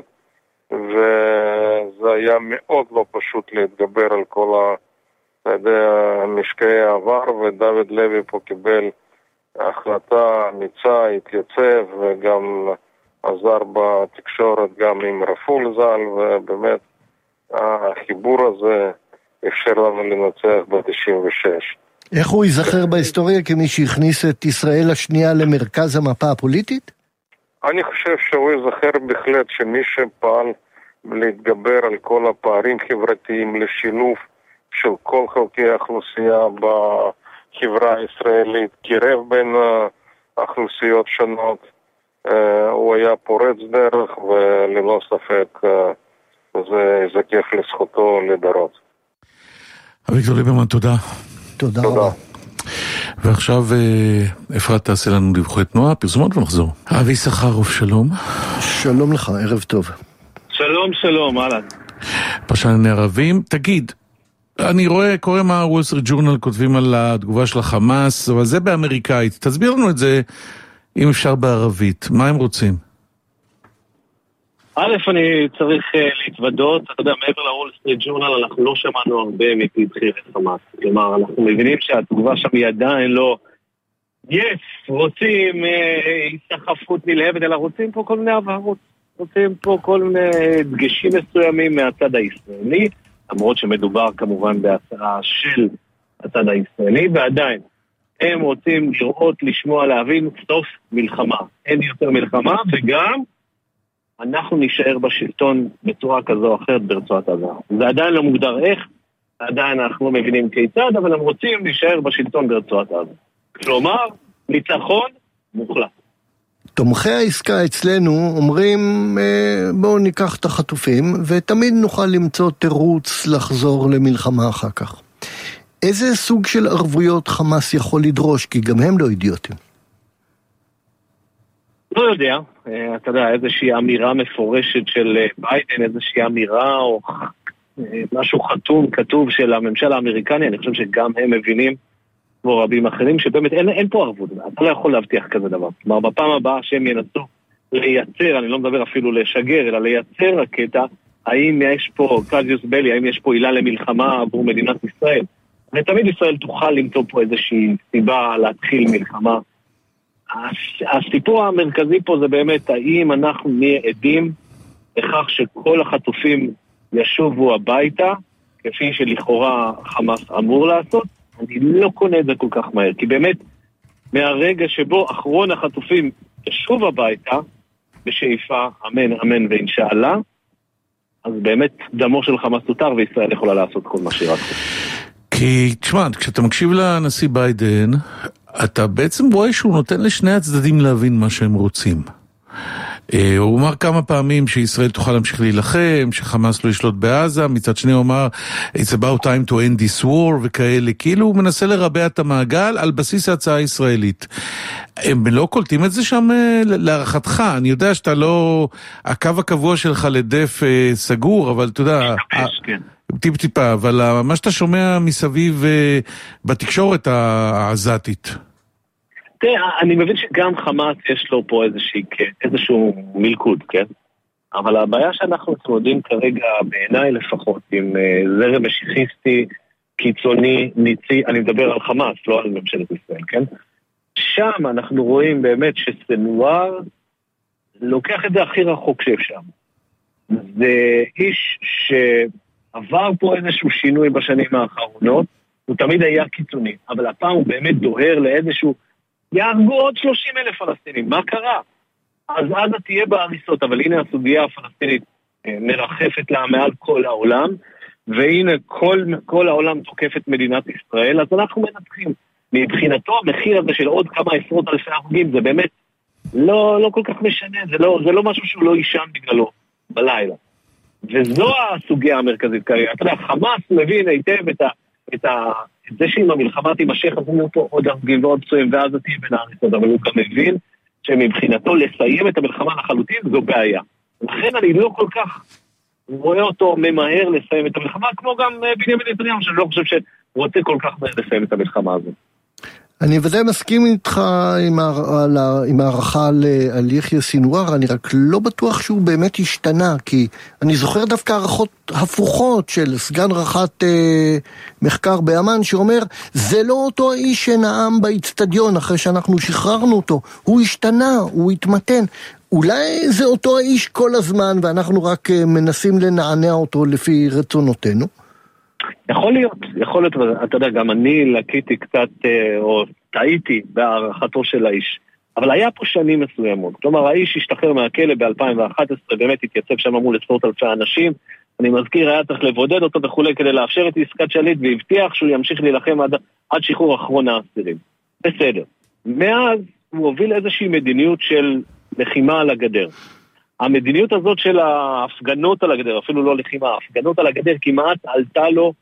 וזה היה מאוד לא פשוט להתגבר על כל המשקעי העבר, ודוד לוי פה קיבל החלטה אמיצה, התייצב וגם עזר בתקשורת גם עם רפול ז"ל, ובאמת החיבור הזה אפשר לנו לנצח ב-תשעים ושש. איך הוא ייזכר בהיסטוריה כמי שהכניס את ישראל השנייה למרכז המפה הפוליטית? אני חושב שהוא ייזכר בהחלט שמי שפעל להתגבר על כל הפערים חברתיים לשילוב של כל חלקי האוכלוסייה בחברה הישראלית, קירב בין האוכלוסיות שונות, הוא היה פורץ דרך, וללא ספק זה יזקף לזכותו לדורות. אביגדור ליברמן, תודה. תודה תודה. רבה. ועכשיו אפרת תעשה לנו דיווחי תנועה, פרסומות ונחזור. אבי סחרוף, שלום. שלום לך, ערב טוב. שלום, שלום, אהלן. פרשן לענייני ערבים. תגיד, אני רואה, קורא מה וול סטריט ג'ורנל כותבים על התגובה של החמאס, אבל זה באמריקאית. תסביר לנו את זה, אם אפשר בערבית. מה הם רוצים? א', אני צריך uh, להתוודות, אתה יודע, מעבר לוול סטריט ג'ורנל, אנחנו לא שמענו הרבה מפי בכירי חמאס. כלומר, אנחנו מבינים שהתגובה שם היא עדיין לא, יש, רוצים הסתחפות uh, נלהבת, אלא רוצים פה כל מיני הבהרות. רוצים פה כל מיני דגשים מסוימים מהצד הישראלי, למרות שמדובר כמובן בהצעה של הצד הישראלי, ועדיין, הם רוצים לראות, לשמוע, להבין, סוף מלחמה. אין יותר מלחמה, וגם אנחנו נשאר בשלטון בצורה כזו או אחרת ברצועת עזה. זה עדיין לא מוגדר איך, עדיין אנחנו לא מבינים כיצד, אבל הם רוצים להישאר בשלטון ברצועת עזה. כלומר, ניצחון מוחלט. תומכי העסקה אצלנו אומרים, בואו ניקח את החטופים, ותמיד נוכל למצוא תירוץ לחזור למלחמה אחר כך. איזה סוג של ערבויות חמאס יכול לדרוש? כי גם הם לא אידיוטים. לא יודע, אתה יודע, איזושהי אמירה מפורשת של ביידן, איזושהי אמירה או משהו חתום, כתוב של הממשל האמריקני, אני חושב שגם הם מבינים, כמו רבים אחרים, שבאמת אין, אין פה ערבות, אתה לא יכול להבטיח כזה דבר. כלומר, בפעם הבאה שהם ינסו לייצר, אני לא מדבר אפילו לשגר, אלא לייצר רקטה, האם יש פה, קזיוס בלי, האם יש פה עילה למלחמה עבור מדינת ישראל? ותמיד ישראל תוכל למצוא פה איזושהי סיבה להתחיל מלחמה. הסיפור המרכזי פה זה באמת, האם אנחנו נהיה עדים לכך שכל החטופים ישובו הביתה, כפי שלכאורה חמאס אמור לעשות? אני לא קונה את זה כל כך מהר, כי באמת מהרגע שבו אחרון החטופים ישוב הביתה, בשאיפה, אמן, אמן ואינשאללה, אז באמת דמו של חמאס תותר, וישראל יכולה לעשות כל מה שהיא רק. כי, תשמע, כשאתה מקשיב לנשיא ביידן, אתה בעצם רואה שהוא נותן לשני הצדדים להבין מה שהם רוצים. הוא אמר כמה פעמים שישראל תוכל להמשיך להילחם, שחמאס לא ישלוט בעזה, מצד שני הוא אמר It's about time to end this war וכאלה, כאילו הוא מנסה לרבע את המעגל על בסיס ההצעה הישראלית. הם לא קולטים את זה שם להערכתך, אני יודע שאתה לא, הקו הקבוע שלך לדף סגור, אבל אתה יודע, טיפ טיפה, אבל מה שאתה שומע מסביב בתקשורת העזתית. אני מבין שגם חמאס יש לו פה איזשהו מלכוד, כן? אבל הבעיה שאנחנו מתמודדים כרגע, בעיניי לפחות, עם זרם משיחיסטי, קיצוני, ניצי, אני מדבר על חמאס, לא על ממשלת ישראל, כן? שם אנחנו רואים באמת שסנואר לוקח את זה הכי רחוק שאפשר. זה איש שעבר פה איזשהו שינוי בשנים האחרונות, הוא תמיד היה קיצוני, אבל הפעם הוא באמת דוהר לאיזשהו יהרגו עוד שלושים אלף פלסטינים, מה קרה? אז עזה תהיה בהריסות, אבל הנה הסוגיה הפלסטינית מרחפת לה מעל כל העולם, והנה כל, כל העולם תוקף את מדינת ישראל, אז אנחנו מנתחים. מבחינתו המחיר הזה של עוד כמה עשרות אלפי הרוגים, זה באמת לא, לא כל כך משנה, זה לא, זה לא משהו שהוא לא יישן בגללו בלילה. וזו הסוגיה המרכזית כרגע. אתה יודע, חמאס מבין היטב את ה... את ה את זה שאם המלחמה תימשך, אז הוא פה עוד הרוגים ועוד פצועים, ואז זה תהיה בין הארצות, אבל הוא גם מבין שמבחינתו לסיים את המלחמה לחלוטין זו בעיה. לכן אני לא כל כך רואה אותו ממהר לסיים את המלחמה, כמו גם בנימין נתניהו, שאני לא חושב שהוא רוצה כל כך מהר לסיים את המלחמה הזאת. אני ודאי מסכים איתך עם, הער... עם הערכה על, על יחיא סינואר, אני רק לא בטוח שהוא באמת השתנה, כי אני זוכר דווקא הערכות הפוכות של סגן רח"ט אה, מחקר באמן, שאומר, זה לא אותו האיש שנאם באצטדיון אחרי שאנחנו שחררנו אותו, הוא השתנה, הוא התמתן, אולי זה אותו האיש כל הזמן, ואנחנו רק אה, מנסים לנענע אותו לפי רצונותינו? יכול להיות, יכול להיות, אתה יודע, גם אני לקיתי קצת, או טעיתי בהערכתו של האיש, אבל היה פה שנים מסוימות, כלומר האיש השתחרר מהכלא ב-אלפיים ואחת עשרה, באמת התייצב שם מול עשרות אלפי אנשים, אני מזכיר, היה צריך לבודד אותו וכולי כדי לאפשר את עסקת שליט, והבטיח שהוא ימשיך להילחם עד, עד שחרור אחרון האסירים. בסדר. מאז הוא הוביל איזושהי מדיניות של לחימה על הגדר. המדיניות הזאת של ההפגנות על הגדר, אפילו לא לחימה, ההפגנות על הגדר כמעט עלתה לו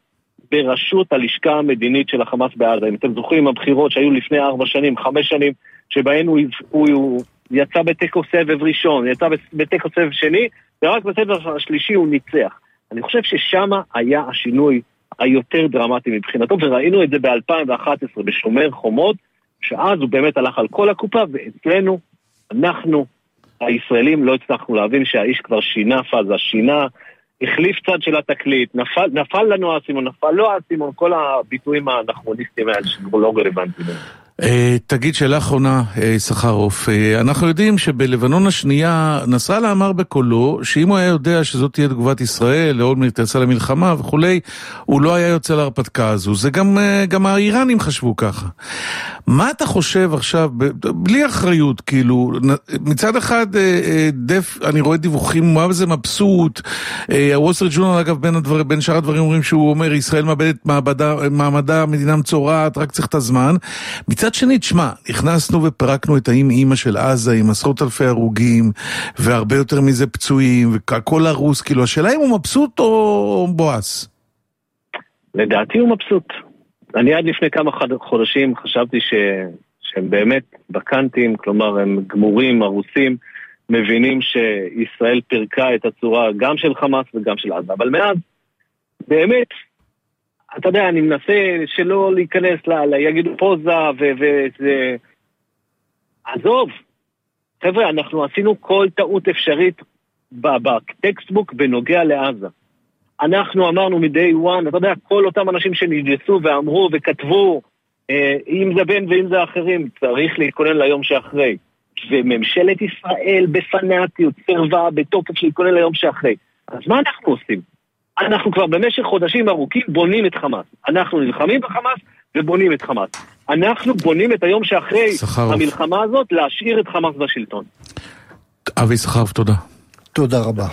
בראשות הלשכה המדינית של החמאס בעזה. אם אתם זוכרים, הבחירות שהיו לפני ארבע שנים, חמש שנים, שבהן הוא, הוא, הוא יצא בתיקו סבב ראשון, יצא בתיקו סבב שני, ורק בסבב השלישי הוא ניצח. אני חושב ששם היה השינוי היותר דרמטי מבחינתו, וראינו את זה ב-אלפיים ואחת עשרה בשומר חומות, שאז הוא באמת הלך על כל הקופה, ואצלנו, אנחנו, הישראלים, לא הצלחנו להבין שהאיש כבר שינה פאזה, שינה, החליף צד של התקליט, נפל, נפל לנו האסימון, נפל לא האסימון, כל הביטויים האנכרוניסטיים האלה שכבר לא רלוונטיים. תגיד שאלה אחרונה, סחרוף, אנחנו יודעים שבלבנון השנייה נסראללה אמר בקולו שאם הוא היה יודע שזאת תהיה תגובת ישראל, לאולמרט יצא למלחמה וכולי, הוא לא היה יוצא להרפתקה הזו. זה גם, גם האיראנים חשבו ככה. מה אתה חושב עכשיו, בלי אחריות, כאילו, מצד אחד דף, אני רואה דיווחים, מה זה מבסוט, הוול סטריט ג'ורנל אגב בין, הדבר, בין שאר הדברים אומרים שהוא אומר ישראל מאבדת מעמדה, מדינה מצורעת, רק צריך את הזמן. מצד שני, תשמע, נכנסנו ופרקנו את האם אימא של עזה עם עשרות אלפי הרוגים, והרבה יותר מזה פצועים, והכל הרוס, כאילו, השאלה אם הוא מבסוט או בועס? לדעתי הוא מבסוט. אני עד לפני כמה חודשים חשבתי ש... שהם באמת בקנטים, כלומר הם גמורים, הרוסים, מבינים שישראל פרקה את הצורה גם של חמאס וגם של עזה. אבל מאז, באמת, אתה יודע, אני מנסה שלא להיכנס ל... יגידו פוזה וזה... עזוב, חבר'ה, אנחנו עשינו כל טעות אפשרית בטקסטבוק בנוגע לעזה. אנחנו אמרנו מ-day one, אתה יודע, כל אותם אנשים שנגייסו ואמרו וכתבו, אה, אם זה בן ואם זה אחרים, צריך להתכונן ליום שאחרי. וממשלת ישראל בפנאטיות, סרבה בתוקף להתכונן ליום שאחרי. אז מה אנחנו עושים? אנחנו כבר במשך חודשים ארוכים בונים את חמאס. אנחנו נלחמים בחמאס ובונים את חמאס. אנחנו בונים את היום שאחרי סחרוף. המלחמה הזאת להשאיר את חמאס בשלטון. אבי סחרוף, תודה. תודה רבה.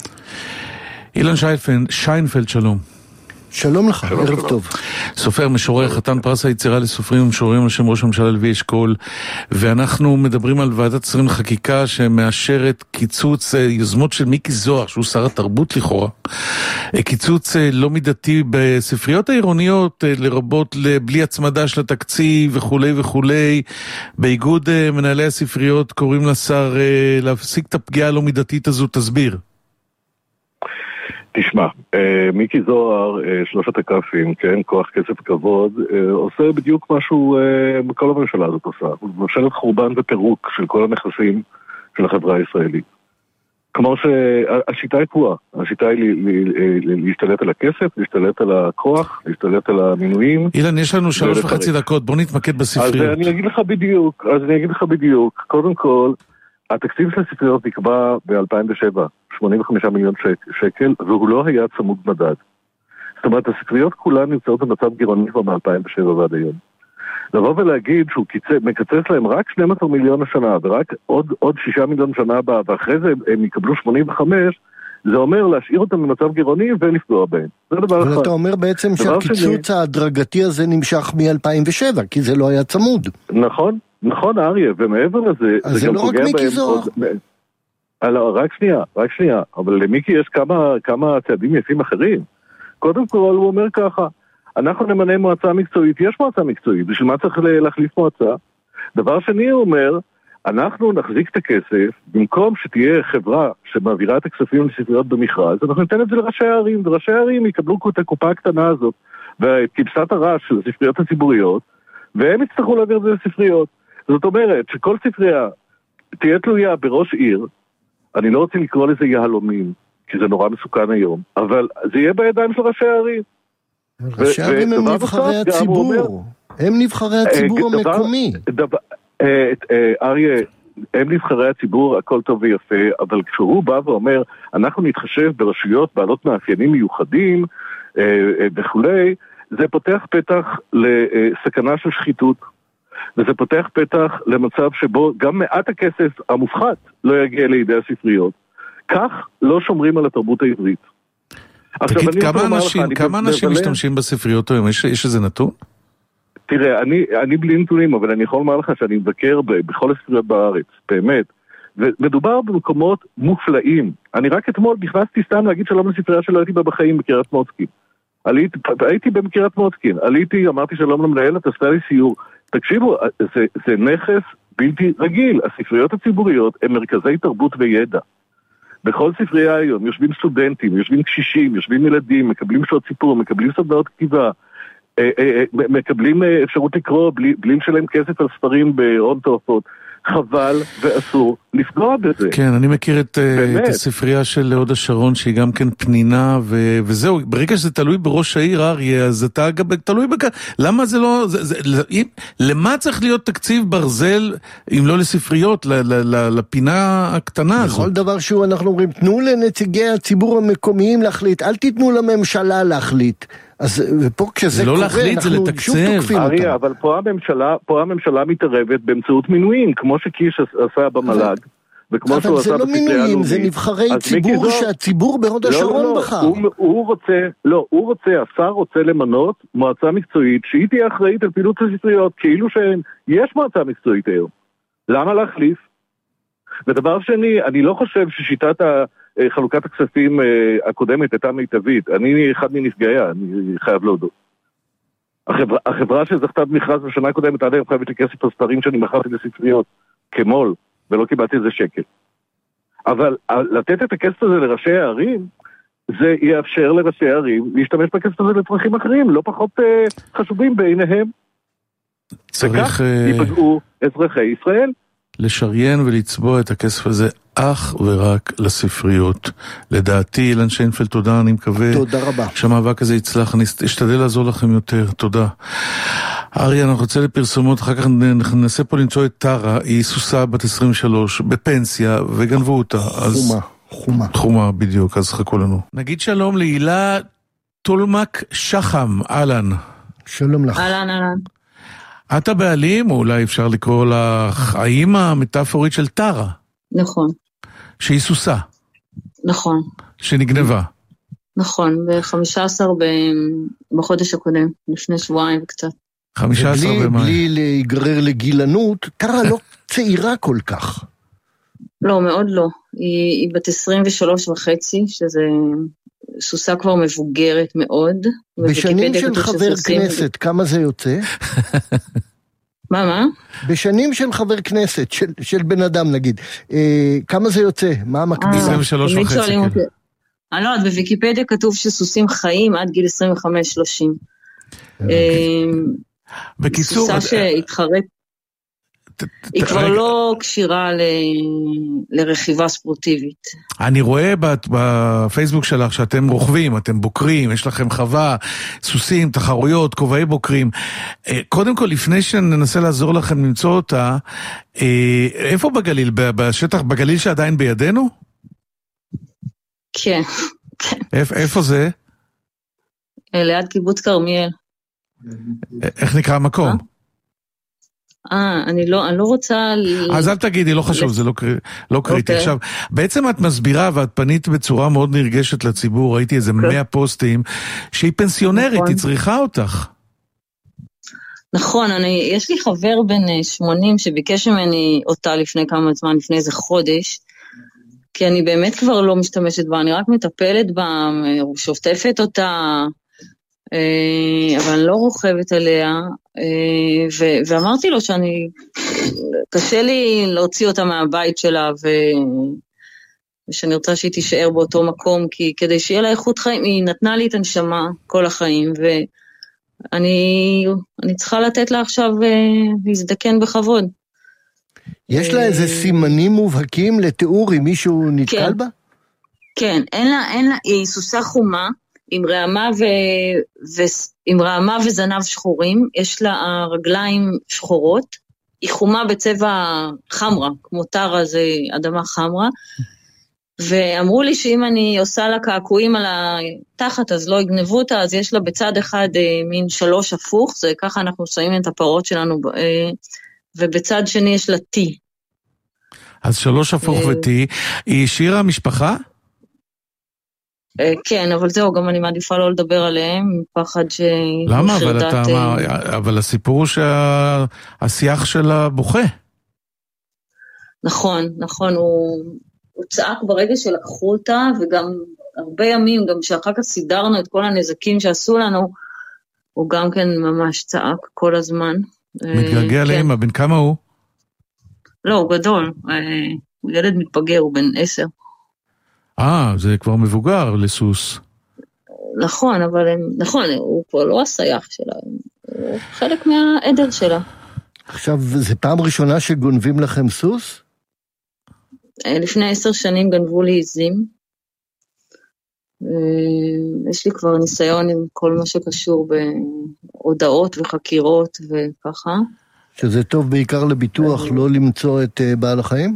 אילן שיינפלד, שיינפלד, שלום. שלום לך, שלום, ערב שלום. טוב. סופר, משורר, חתן פרס היצירה לסופרים ומשוררים על שם ראש הממשלה לוי אשכול, ואנחנו מדברים על ועדת שרים לחקיקה שמאשרת קיצוץ יוזמות של מיקי זוהר, שהוא שר התרבות לכאורה, קיצוץ לא מידתי בספריות העירוניות, לרבות בלי הצמדה של התקציב וכולי וכולי. באיגוד מנהלי הספריות קוראים לשר להפסיק את הפגיעה הלא מידתית הזו. תסביר. תשמע, מיקי זוהר, שלושת הקפים, כן, כוח כסף כבוד, עושה בדיוק משהו בכל הממשלה הזאת עושה. הוא ממשלת חורבן ופירוק של כל הנכסים של החברה הישראלית. כמו שהשיטה היא קבועה, השיטה היא להשתלט על הכסף, להשתלט על הכוח, להשתלט על המינויים. אילן, יש לנו שלוש וחצי דקות, בוא נתמקד בספריות. אז אני אגיד לך בדיוק, אז אני אגיד לך בדיוק, קודם כל, התקציב של הספריות נקבע ב-אלפיים ושבע, שמונים וחמישה מיליון שק, שקל, והוא לא היה צמוד מדד. זאת אומרת, הספריות כולן נמצאות במצב גירעוני כבר מ-אלפיים ושבע ועד היום. לבוא ולהגיד שהוא קיצה, מקצץ להם רק שנים עשר מיליון השנה, ורק עוד, עוד שישה מיליון שנה הבאה, ואחרי זה הם יקבלו שמונים וחמש, זה אומר להשאיר אותם במצב גירעוני ולפגוע בהם. זה דבר אחד. ואתה אומר בעצם שהקיצוץ ההדרגתי הזה נמשך מ-אלפיים ושבע, כי זה לא היה צמוד. נכון. נכון, אריה, ומעבר לזה, אז זה, זה לא רק מיקי זוהר. עוד... רק שנייה, רק שנייה, אבל למיקי יש כמה, כמה צעדים יפים אחרים. קודם כל הוא אומר ככה, אנחנו נמנה מועצה מקצועית, יש מועצה מקצועית, בשביל מה צריך להחליף מועצה? דבר שני הוא אומר, אנחנו נחזיק את הכסף, במקום שתהיה חברה שמעבירה את הכספים לספריות במכרז, אנחנו ניתן את זה לראשי הערים, וראשי הערים יקבלו את הקופה הקטנה הזאת, ואת כבשת הרש של הספריות הציבוריות, והם יצטרכו להעביר את זה לספריות. זאת אומרת שכל ספרייה תהיה תלויה בראש עיר, אני לא רוצה לקרוא לזה יהלומים, כי זה נורא מסוכן היום, אבל זה יהיה בידיים של ראשי הערים. ראשי הערים הם נבחרי הציבור, הם נבחרי הציבור המקומי. אריה, הם נבחרי הציבור, הכל טוב ויפה, אבל כשהוא בא ואומר, אנחנו נתחשב ברשויות בעלות מאפיינים מיוחדים וכולי, זה פותח פתח לסכנה של שחיתות. וזה פותח פתח למצב שבו גם מעט הכסף המופחת לא יגיע לידי הספריות. כך לא שומרים על התרבות העברית. תגיד, כמה אנשים, כמה אנשים משתמשים בספריות היום? יש, יש איזה נתון? תראה, אני, אני בלי נתונים, אבל אני יכול לומר לך שאני מבקר בכל הספריות בארץ, באמת. ומדובר במקומות מופלאים. אני רק אתמול נכנסתי סתם להגיד שלום לספרייה שלא הייתי בה בחיים בקריית מוצקין. עליתי, הייתי במקירת מוצקין, עליתי, אמרתי שלום למנהלת, עשתה לי סיור. תקשיבו, זה, זה נכס בלתי רגיל. הספריות הציבוריות הן מרכזי תרבות וידע. בכל ספרייה היום יושבים סטודנטים, יושבים קשישים, יושבים ילדים, מקבלים שעות סיפור, מקבלים סדנאות כתיבה, מקבלים אפשרות לקרוא בלי, בלי לשלם כסף על ספרים בהון תועפות. חבל ואסור לפגוע בזה. כן, אני מכיר את, את הספרייה של הוד השרון, שהיא גם כן פנינה, ו, וזהו, ברגע שזה תלוי בראש העיר אריה, אז אתה גם תלוי בכך, למה זה לא, זה, זה, אם, למה צריך להיות תקציב ברזל, אם לא לספריות, ל, ל, ל, לפינה הקטנה הזאת? בכל דבר שהוא אנחנו אומרים, תנו לנציגי הציבור המקומיים להחליט, אל תיתנו לממשלה להחליט. אז ופה כשזה לא קורה, להחליט, זה אנחנו לתקצב. שוב תוקפים אותם. אריה, אבל פה הממשלה, פה הממשלה מתערבת באמצעות מינויים, כמו שקיש עשה במל"ג, וכמו שהוא עשה בספרייה הלאומית. אבל זה לא מינויים, זה נבחרי ציבור שהציבור בהוד השרון בחר. הוא רוצה, לא, הוא רוצה, השר רוצה למנות מועצה מקצועית, שהיא תהיה אחראית על פעילות הספריות, כאילו שיש מועצה מקצועית היום. למה להחליף? ודבר שני, אני לא חושב ששיטת ה... חלוקת הכספים הקודמת הייתה מיטבית. אני אחד מנפגעיה, אני חייב להודות. החברה, החברה שזכתה במכרז בשנה הקודמת עד היום חייבת לי כסף הספרים שאני מכרתי לספריות כמול, ולא קיבלתי איזה שקל. אבל לתת את הכסף הזה לראשי הערים, זה יאפשר לראשי הערים להשתמש בכסף הזה לצרכים אחרים, לא פחות אה, חשובים בעיניהם. צריך... וכך ייפגעו אזרחי ישראל. לשריין ולצבוע את הכסף הזה אך ורק לספריות. לדעתי, אילן שיינפלד, תודה, אני מקווה. תודה רבה. שהמאבק הזה יצלח, אני אשתדל לעזור לכם יותר, תודה. אריה, אנחנו רוצה לפרסומות, אחר כך ננסה פה למצוא את טרה, היא סוסה בת עשרים ושלוש, בפנסיה, וגנבו אותה. חומה, חומה. חומה, בדיוק, אז חכו לנו. נגיד שלום להילה טולמק שחם, אהלן. שלום לך. אהלן, אהלן. את הבעלים, או אולי אפשר לקרוא לך, האמא המטאפורית של טרה. נכון. שהיא סוסה. נכון. שנגנבה. נכון, ב-חמישה עשר בחודש הקודם, לפני שבועיים וקצת. חמישה עשר במאי. בלי להיגרר לגילנות, טרה לא צעירה כל כך. לא, מאוד לא. היא, היא בת עשרים ושלוש וחצי, שזה סוסה כבר מבוגרת מאוד. בשנים של חבר כנסת, כמה זה יוצא? מה, מה? בשנים של חבר כנסת, של, של בן אדם נגיד, אה, כמה זה יוצא? מה המקבילה? עשרים ושלוש וחצי. אני לא יודעת, בוויקיפדיה כתוב שסוסים חיים עד גיל עשרים וחמש שלושים. בקיצור... סוסה שהתחרט, היא כבר לא קשירה לרכיבה ספורטיבית. אני רואה בפייסבוק שלך שאתם רוכבים, אתם בוקרים, יש לכם חווה, סוסים, תחרויות, כובעי בוקרים. קודם כל, לפני שננסה לעזור לכם למצוא אותה, איפה בגליל? בשטח בגליל שעדיין בידינו? כן. איפה זה? ליד קיבוץ כרמיאל. איך נקרא המקום? אה, אני לא, אני לא רוצה... אז אל תגידי, לא חשוב, זה לא, לא קריטי. עכשיו, בעצם את מסבירה ואת פנית בצורה מאוד נרגשת לציבור, ראיתי איזה מאה פוסטים, שהיא פנסיונרית, היא צריכה אותך. נכון, אני, יש לי חבר בן שמונים שביקש ממני אותה לפני כמה זמן, לפני איזה חודש, כי אני באמת כבר לא משתמשת בה, אני רק מטפלת בה, שופטפת אותה, אבל אני לא רוכבת עליה, ואמרתי לו שאני, קשה לי להוציא אותה מהבית שלה, ושאני רוצה שהיא תישאר באותו מקום, כי כדי שיהיה לה איכות חיים, היא נתנה לי את הנשמה כל החיים, ואני אני צריכה לתת לה עכשיו להזדקן בכבוד. יש לה איזה סימנים מובהקים לתיאור אם מישהו נתקל בה? כן, אין לה, אין לה, היא סוסה חומה, עם רעמה, ו... ו... עם רעמה וזנב שחורים, יש לה רגליים שחורות, היא חומה בצבע חמרה, כמו טרה זה אדמה חמרה, ואמרו לי שאם אני עושה לה קעקועים על התחת, אז לא יגנבו אותה, אז יש לה בצד אחד מין שלוש הפוך, זה ככה אנחנו שמים את הפרות שלנו, ובצד שני יש לה טי. אז שלוש הפוך וטי, היא השאירה משפחה? כן, אבל זהו, גם אני מעדיפה לא לדבר עליהם, מפחד ש... למה? אבל אתה אמר, אבל הסיפור הוא שהשיח שלה בוכה. נכון, נכון, הוא צעק ברגע שלקחו אותה, וגם הרבה ימים, גם שאחר כך סידרנו את כל הנזקים שעשו לנו, הוא גם כן ממש צעק כל הזמן. מתגעגע לאמא, בן כמה הוא? לא, הוא גדול, הוא ילד מתבגר, הוא בן עשר. אה, זה כבר מבוגר לסוס. נכון, אבל הם, נכון, הוא כבר לא הסייח שלה, הוא חלק מהעדר שלה. עכשיו, זה פעם ראשונה שגונבים לכם סוס? לפני עשר שנים גנבו לי עזים. יש לי כבר ניסיון עם כל מה שקשור בהודעות וחקירות וככה. שזה טוב בעיקר לביטוח, לא למצוא את בעל החיים?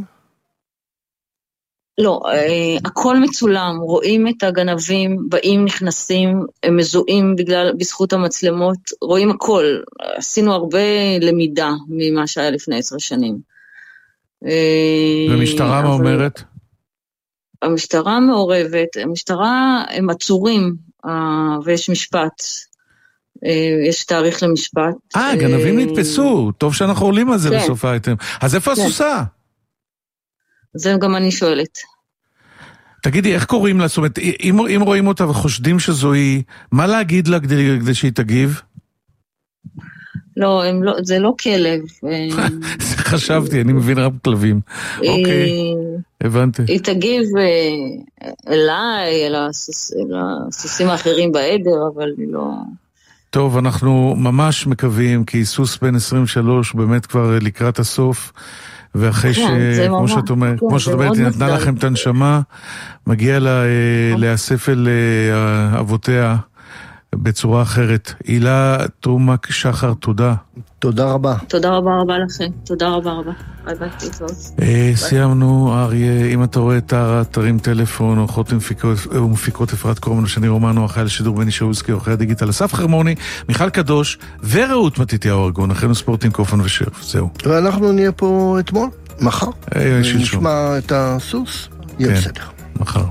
לא, הכל מצולם, רואים את הגנבים, באים, נכנסים, הם מזוהים בגלל, בזכות המצלמות, רואים הכל. עשינו הרבה למידה ממה שהיה לפני עשר שנים. ומשטרה מה אומרת? המשטרה מעורבת, המשטרה הם עצורים, ויש משפט, יש תאריך למשפט. אה, גנבים נתפסו, טוב שאנחנו עולים על זה בסוף האייטם. אז איפה הסוסה? זה גם אני שואלת. תגידי, איך קוראים לה? זאת אומרת, אם, אם רואים אותה וחושדים שזוהי, מה להגיד לה כדי, כדי שהיא תגיב? לא, לא, זה לא כלב. חשבתי, אני מבין רק כלבים. אוקיי, הבנתי. היא תגיב אליי, אל הסוסים האחרים בעדר, אבל היא לא... טוב, אנחנו ממש מקווים, כי סוס בן עשרים ושלוש באמת כבר לקראת הסוף, ואחרי ש... כמו שאת אומרת, כמו שאת אומרת, היא נתנה לכם את הנשמה, מגיע לה להיאסף אל אבותיה בצורה אחרת. הילה טרומק שחר, תודה. תודה רבה. תודה רבה רבה לכם. תודה רבה רבה. סיימנו, אריה, אם אתה רואה את תרים טלפון, עורכות ומפיקות אפרת קורמן, שני רומנו, אחראי לשידור בני שאולסקי, עורכי הדיגיטל, אסף חרמוני, מיכל קדוש ורעות מתתיהו ארגון, אחינו ספורטים קופן ושרף, זהו. ואנחנו נהיה פה אתמול, מחר. שלשום. נשמע את הסוס, יהיה בסדר. מחר.